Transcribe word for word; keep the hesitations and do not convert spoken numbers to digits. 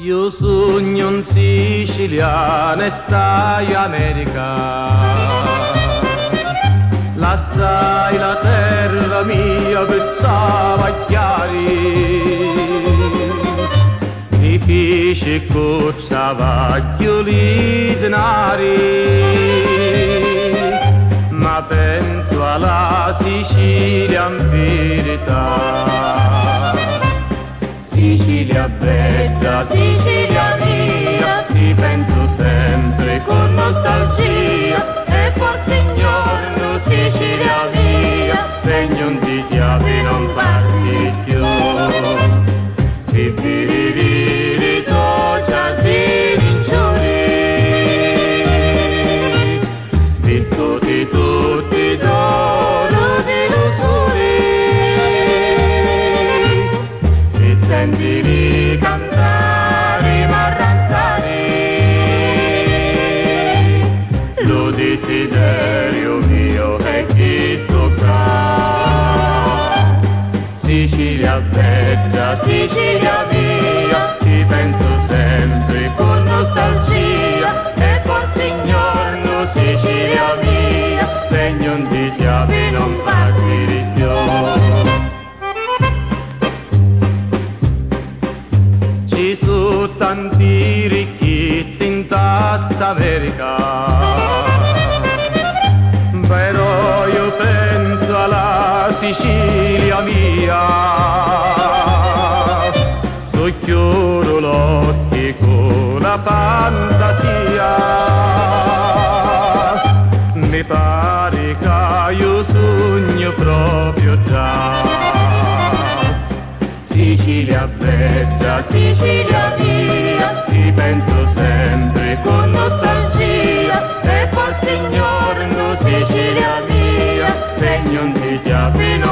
Io sogno un siciliano e stai in America. Lasciai la terra mia per savagliari. Ti feci con savaglioli denari. Ma penso alla Sicilia in verità. Sicilia bella, Sicilia mia, ti penso sempre con nostalgia. E forse ignoro Sicilia mia, segno un di chiave non parti più. Ti viriri doccia di rinciuri, di tutti tutti d'oro di lusuri. E sentili cantare marranzari, lo desiderio mio è chi tocca. Sicilia bella, Sicilia mia, ci penso sempre con nostalgia. E forse ignoro Sicilia mia, segno di chiave non parti più. Ci sono tanti ricchetti in tutta America, però io penso alla Sicilia mia. Socchioro l'occhio con la fantasia, mi pare che io sogno proprio già. Sicilia bella, Sicilia mia, ti penso sempre con nostalgia. E forse ignoro Sicilia mia, segno di chiave